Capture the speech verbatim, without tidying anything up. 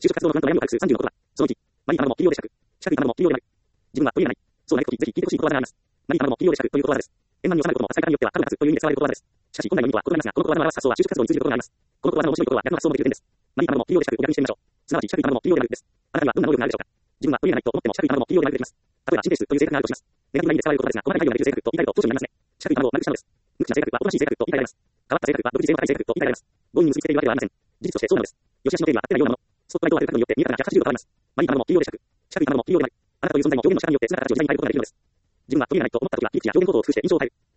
就職活動の不安と悩みを隠すさんじゅうの言葉。そのいち、マリー様も企業でしたく。四角い様も企業でなく。自分は取り柄ない。そうなるとき、ぜひ聞いてほしいことわざがあります。マリー様も企業でしたくということわざです。円満に収めることも浅い方によっては、数が立つという意味で使われることわざです。しかし、本来の意味とは異なりますが、このことわざの表す発想は就職活動に通じることがあります。このことわざの面白いところは逆の発想もできる点です。マリー様も企業でしたくを逆にしてみましょう。すなわち、四角い様も企業でなくです。あなたにはどんな能力があるでしょうか。自分は取り柄ないと思っても四角い様も企業でなくできます。例えば、神経質という性格があるとします。ネガティブな意味で使われる言葉ですが、細かい配慮ができる性格と言い換えると当初になりますね。四角い様をなくしたのです。無口な性格はおとなしい性格と言い換えられます。変わった性格は独自性の高い性格と言い換えられます。強引に結びつけているわけではありません。事実としてそうなのです。良し悪しの定義は合ってないようなもの。スポットライトを当てることによって見え方がひゃくはちじゅうど変わります。マリー様も企業でしたく。四角い様も企業でなく。あなたという存在も表現の仕方によって姿形を自在に変えることができるのです。自分は取り柄ないと思ったときは、切り口や表現行動を通じて印象を変える。